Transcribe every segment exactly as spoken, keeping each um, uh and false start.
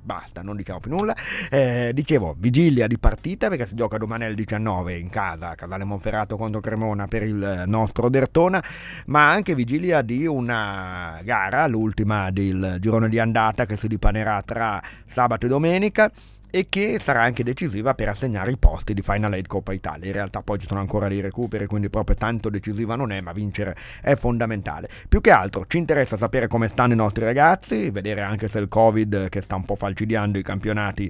basta, non diciamo più nulla. Eh, dicevo, vigilia di partita perché si gioca domani alle diciannove in casa, Casale Monferrato contro Cremona per il nostro Dertona, ma anche vigilia di una gara, l'ultima del girone di andata, che si dipanerà tra sabato e domenica e che sarà anche decisiva per assegnare i posti di Final Eight Coppa Italia. In realtà poi ci sono ancora dei recuperi, quindi proprio tanto decisiva non è, ma vincere è fondamentale. Più che altro ci interessa sapere come stanno i nostri ragazzi, vedere anche se il Covid, che sta un po' falcidiando i campionati,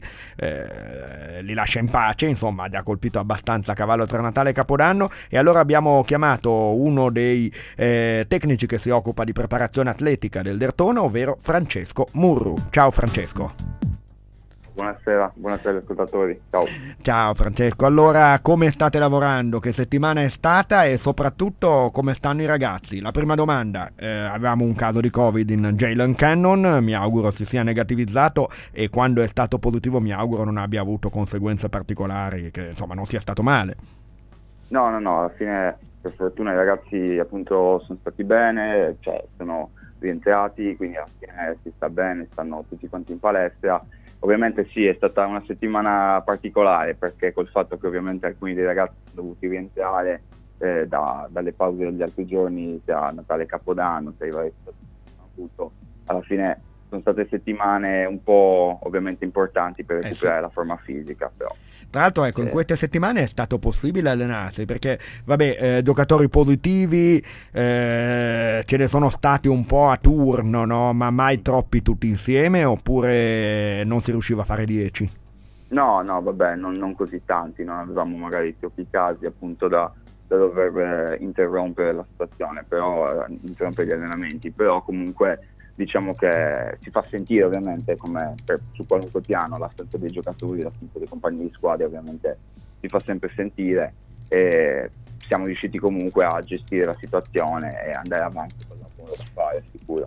eh, li lascia in pace. Insomma, ha già colpito abbastanza a cavallo tra Natale e Capodanno, e allora abbiamo chiamato uno dei eh, tecnici che si occupa di preparazione atletica del Dertona, ovvero Francesco Murru. Ciao Francesco. Buonasera, buonasera ascoltatori, ciao. Ciao Francesco, allora come state lavorando? Che settimana è stata e soprattutto come stanno i ragazzi? La prima domanda, eh, avevamo un caso di Covid in Jalen Cannon, mi auguro si sia negativizzato e quando è stato positivo mi auguro non abbia avuto conseguenze particolari, che insomma non sia stato male. No, no, no, alla fine per fortuna i ragazzi appunto sono stati bene, cioè sono rientrati, quindi alla fine si sta bene, stanno tutti quanti in palestra. Ovviamente sì, è stata una settimana particolare perché col fatto che ovviamente alcuni dei ragazzi sono dovuti rientrare eh, da, dalle pause degli altri giorni, sia Natale e Capodanno, sia i vari avuto, alla fine sono state settimane un po' ovviamente importanti per recuperare eh sì. la forma fisica, però. Tra l'altro ecco, in queste settimane è stato possibile allenarsi perché vabbè, eh, giocatori positivi eh, ce ne sono stati un po' a turno, no? Ma mai troppi tutti insieme, oppure non si riusciva a fare dieci? No, no, vabbè, non, non così tanti, non avevamo magari troppi casi appunto da, da dover eh, interrompere la situazione, però eh, interrompere gli allenamenti, però comunque diciamo che si fa sentire ovviamente come per, su qualunque piano l'assenza dei giocatori, l'assenza dei compagni di squadra ovviamente si fa sempre sentire, e siamo riusciti comunque a gestire la situazione e andare avanti con la buona da fare, sicuro.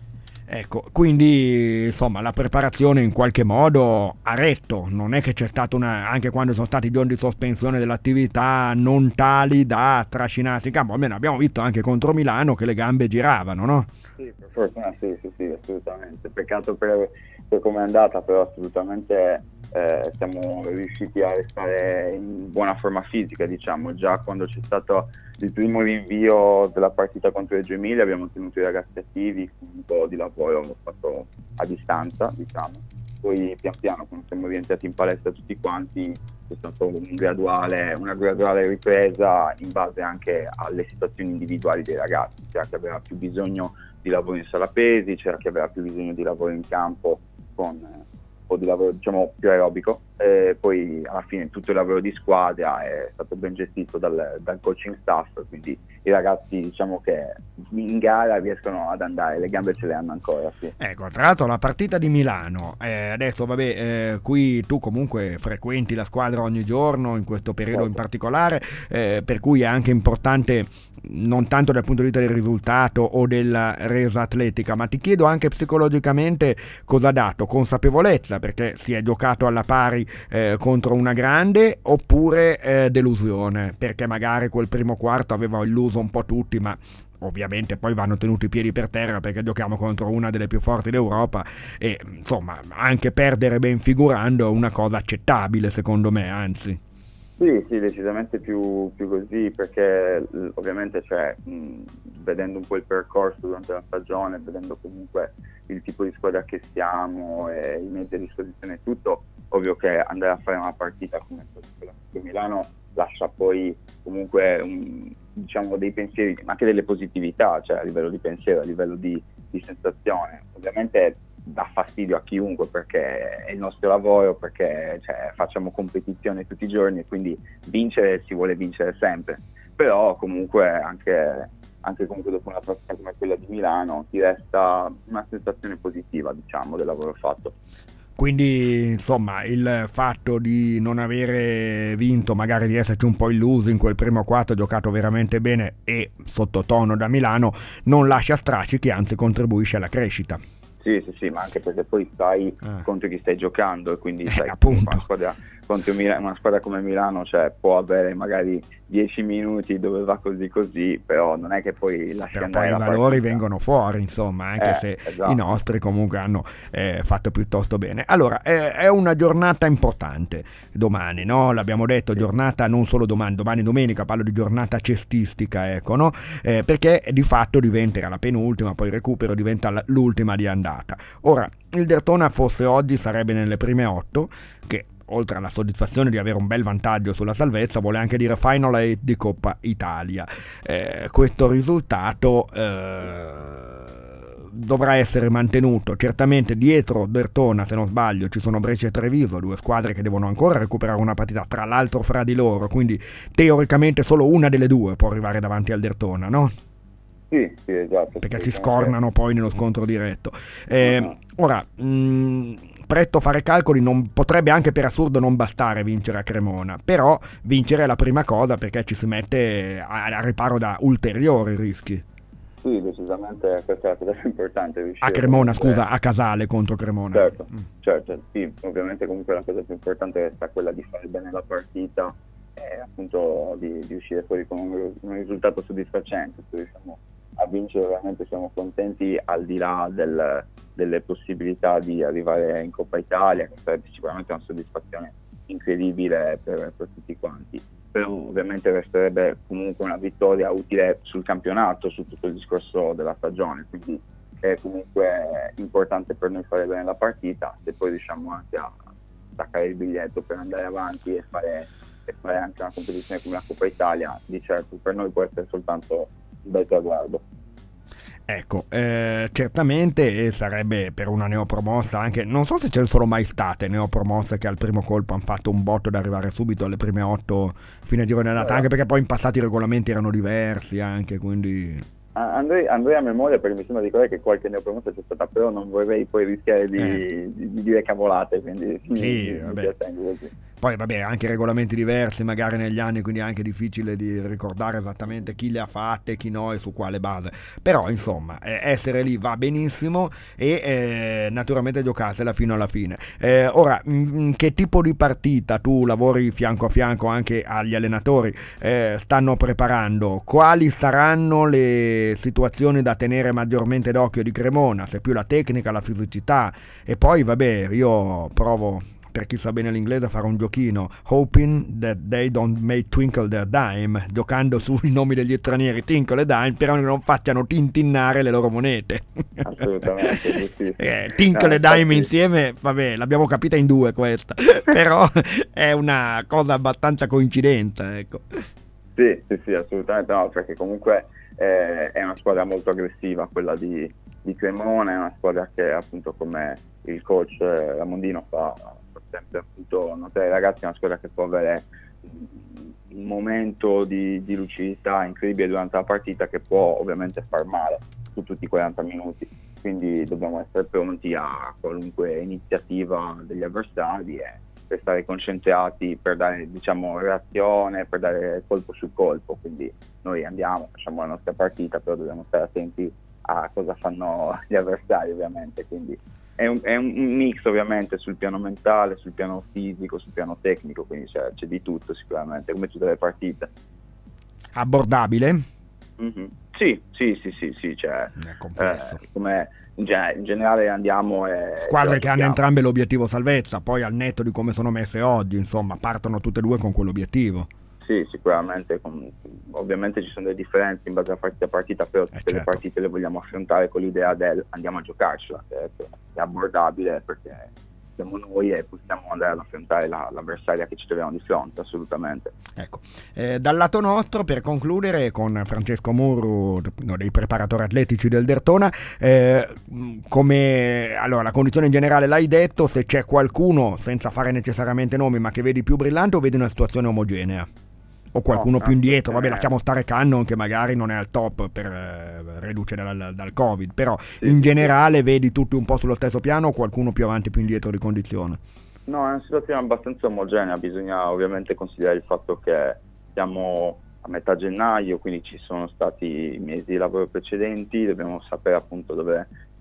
Ecco, quindi insomma la preparazione in qualche modo ha retto, non è che c'è stata una, anche quando sono stati giorni di sospensione dell'attività non tali da trascinarsi in campo, almeno abbiamo visto anche contro Milano che le gambe giravano, no? Sì, per fortuna sì, sì, sì, assolutamente, peccato per, per come è andata, però assolutamente eh, siamo riusciti a restare in buona forma fisica, diciamo. Già quando c'è stato il primo rinvio della partita contro Reggio Emilia abbiamo tenuto i ragazzi attivi, un po' di lavoro fatto a distanza, diciamo. Poi pian piano, quando siamo rientrati in palestra tutti quanti, c'è stata un graduale, una graduale ripresa in base anche alle situazioni individuali dei ragazzi. C'era chi aveva più bisogno di lavoro in sala pesi, c'era chi aveva più bisogno di lavoro in campo con eh, un po' di lavoro diciamo più aerobico, e poi alla fine tutto il lavoro di squadra è stato ben gestito dal, dal coaching staff, quindi i ragazzi diciamo che in gara riescono ad andare, le gambe ce le hanno ancora, sì. Ecco, tra l'altro la partita di Milano, eh, adesso vabbè, eh, qui tu comunque frequenti la squadra ogni giorno, in questo periodo certo. in particolare, eh, per cui è anche importante non tanto dal punto di vista del risultato o della resa atletica, ma ti chiedo anche psicologicamente cosa ha dato, consapevolezza, perché si è giocato alla pari eh, contro una grande, oppure eh, delusione, perché magari quel primo quarto aveva illuso un po' tutti, ma ovviamente poi vanno tenuti i piedi per terra perché giochiamo contro una delle più forti d'Europa e insomma anche perdere ben figurando è una cosa accettabile secondo me, anzi. Sì, sì, decisamente più, più così, perché ovviamente cioè, mh, vedendo un po' il percorso durante la stagione, vedendo comunque il tipo di squadra che siamo e i mezzi a disposizione e tutto, ovvio che andare a fare una partita come quella di Milano lascia poi comunque un, diciamo dei pensieri, ma anche delle positività, cioè a livello di pensiero, a livello di, di sensazione. Ovviamente dà fastidio a chiunque perché è il nostro lavoro, perché cioè, facciamo competizione tutti i giorni e quindi vincere si vuole vincere sempre, però comunque anche, anche comunque dopo una partita come quella di Milano ti resta una sensazione positiva, diciamo, del lavoro fatto. Quindi insomma il fatto di non avere vinto, magari di esserci un po' illuso in quel primo quarto giocato veramente bene e sottotono da Milano, non lascia strascichi, anzi contribuisce alla crescita. Sì, sì, sì, ma anche perché poi sai Ah. contro chi stai giocando e quindi Eh, sai, appunto. una squadra, contro Mila- una squadra come Milano, cioè, può avere magari dieci minuti dove va così così, però non è che poi lasci Però andare poi i la valori partita. vengono fuori, insomma, anche Eh, se esatto. i nostri comunque hanno eh, fatto piuttosto bene. Allora, eh, è una giornata importante domani, no? L'abbiamo detto, Sì. giornata non solo domani, domani domenica, parlo di giornata cestistica, ecco, no? Eh, perché di fatto diventerà la penultima, poi il recupero diventa l- l'ultima di andata. Ora, il Derthona fosse oggi sarebbe nelle prime otto, che oltre alla soddisfazione di avere un bel vantaggio sulla salvezza, vuole anche dire Final eight di Coppa Italia. Eh, questo risultato eh, dovrà essere mantenuto. Certamente dietro Derthona, se non sbaglio, ci sono Brescia e Treviso, due squadre che devono ancora recuperare una partita, tra l'altro fra di loro, quindi teoricamente solo una delle due può arrivare davanti al Derthona, no? Sì, sì, esatto. Perché si diciamo che- scornano poi nello scontro diretto. Eh, Mhm. ora, mh, presto fare calcoli, non, potrebbe anche per assurdo non bastare vincere a Cremona, però vincere è la prima cosa perché ci si mette a, a riparo da ulteriori rischi. Sì, decisamente questa è la cosa più importante. riuscire A Cremona, comunque- scusa, a Casale contro Cremona. Certo, Mm. certo, sì, ovviamente comunque la cosa più importante è quella di fare bene la partita e appunto di, di uscire fuori con un, un risultato soddisfacente. Se riusciamo a vincere veramente siamo contenti, al di là del, delle possibilità di arrivare in Coppa Italia, che sarebbe sicuramente una soddisfazione incredibile per, per tutti quanti. Però ovviamente resterebbe comunque una vittoria utile sul campionato, su tutto il discorso della stagione, quindi è comunque importante per noi fare bene la partita, se poi riusciamo anche a attaccare il biglietto per andare avanti e fare, e fare anche una competizione come la Coppa Italia, di certo per noi può essere soltanto un bel traguardo. Ecco, eh, certamente sarebbe per una neopromossa anche, non so se ce ne sono mai state neopromosse che al primo colpo hanno fatto un botto da arrivare subito alle prime otto fine girone d'andata, Allora. anche perché poi in passato i regolamenti erano diversi anche, quindi... Andrei, andrei a memoria perché mi sembra di ricordare che qualche neopromossa c'è stata, però non vorrei poi rischiare di, Eh. di, di dire cavolate, quindi Sì, mi, mi vabbè. trattengo così. Poi vabbè, anche regolamenti diversi magari negli anni, quindi è anche difficile di ricordare esattamente chi le ha fatte, chi no e su quale base. Però insomma, eh, essere lì va benissimo e eh, naturalmente giocarsela fino alla fine. Eh, ora, mh, che tipo di partita tu lavori fianco a fianco anche agli allenatori eh, stanno preparando? Quali saranno le situazioni da tenere maggiormente d'occhio di Cremona? Se più la tecnica, la fisicità e poi vabbè, io provo, per chi sa bene l'inglese, a fare un giochino, hoping that they don't make twinkle their dime, giocando sui nomi degli stranieri Tinkle e Dime, però non facciano tintinnare le loro monete. Assolutamente, giustissimo. eh, Tinkle No, e Dime infatti- insieme, vabbè, l'abbiamo capita in due questa, però è una cosa abbastanza coincidenza, ecco. Sì, sì, sì, assolutamente no, perché comunque eh, è una squadra molto aggressiva quella di, di Cremona, è una squadra che appunto come il coach eh, Ramondino fa, fa sempre appunto notare ai ragazzi, è una squadra che può avere un momento di, di lucidità incredibile durante la partita che può ovviamente far male su tutti i quaranta minuti, quindi dobbiamo essere pronti a qualunque iniziativa degli avversari e per stare concentrati, per dare diciamo reazione, per dare colpo su colpo, quindi noi andiamo, facciamo la nostra partita, però dobbiamo stare attenti a cosa fanno gli avversari ovviamente, quindi è un, è un mix ovviamente sul piano mentale, sul piano fisico, sul piano tecnico, quindi c'è, c'è di tutto sicuramente, come tutte le partite. Abbordabile? Mm-hmm. Sì, sì, sì, sì, sì, cioè, È complesso. eh, come in, gen- in generale andiamo e Squadre che hanno giochiamo. entrambe l'obiettivo salvezza, poi al netto di come sono messe oggi, insomma, partono tutte e due con quell'obiettivo. Sì, sicuramente, con, ovviamente ci sono delle differenze in base a partita a partita, però tutte Eh, certo. le partite le vogliamo affrontare con l'idea del andiamo a giocarcela, che è abbordabile perché siamo noi e possiamo andare ad affrontare la, l'avversaria che ci troviamo di fronte, assolutamente. Ecco, eh, dal lato nostro, per concludere, con Francesco Murru, uno dei preparatori atletici del Derthona, eh, come allora la condizione in generale l'hai detto, se c'è qualcuno, senza fare necessariamente nomi, ma che vedi più brillante o vedi una situazione omogenea? O qualcuno No, più indietro, vabbè, eh, lasciamo stare Cannon che magari non è al top per eh, reduce dal, dal Covid, però Sì, in sì, generale vedi tutti un po' sullo stesso piano o qualcuno più avanti più indietro di condizione? No, è una situazione abbastanza omogenea, bisogna ovviamente considerare il fatto che siamo a metà gennaio, quindi ci sono stati mesi di lavoro precedenti, dobbiamo sapere appunto dove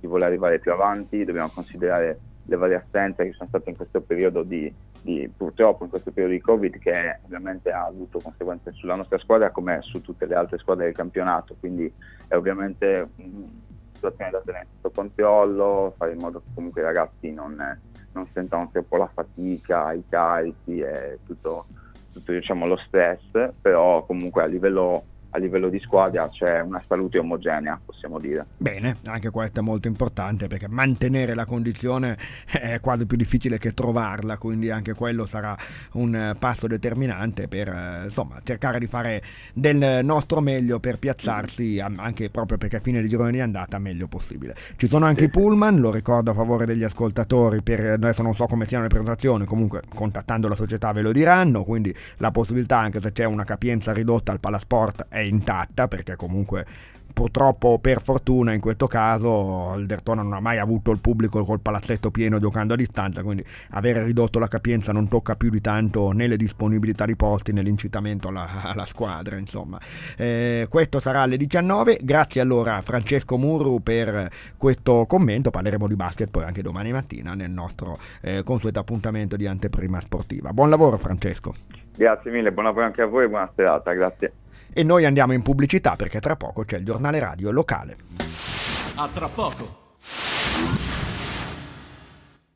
si vuole arrivare più avanti, dobbiamo considerare le varie assenze che ci sono state in questo periodo di, di purtroppo in questo periodo di Covid, che ovviamente ha avuto conseguenze sulla nostra squadra come su tutte le altre squadre del campionato, quindi è ovviamente una situazione da tenere sotto controllo, fare in modo che comunque i ragazzi non, non sentano troppo la fatica, i carichi e tutto, tutto diciamo, lo stress, però comunque a livello a livello di squadra c'è una salute omogenea, possiamo dire. Bene, anche questo è molto importante, perché mantenere la condizione è quasi più difficile che trovarla, quindi anche quello sarà un passo determinante per insomma cercare di fare del nostro meglio per piazzarsi, anche proprio perché a fine di girone di andata meglio possibile. Ci sono anche i pullman, lo ricordo a favore degli ascoltatori, per adesso non so come siano le prenotazioni, comunque contattando la società ve lo diranno, quindi la possibilità, anche se c'è una capienza ridotta al Palasport, è intatta, perché comunque purtroppo, per fortuna in questo caso, il Derthona non ha mai avuto il pubblico col palazzetto pieno giocando a distanza, quindi avere ridotto la capienza non tocca più di tanto né le disponibilità di posti né l'incitamento alla, alla squadra, insomma. Eh, questo sarà alle diciannove. Grazie allora a Francesco Murru per questo commento. Parleremo di basket poi anche domani mattina nel nostro eh, consueto appuntamento di anteprima sportiva. Buon lavoro, Francesco. Grazie mille, buon lavoro anche a voi e buona serata, grazie. E noi andiamo in pubblicità, perché tra poco c'è il giornale radio locale. A tra poco.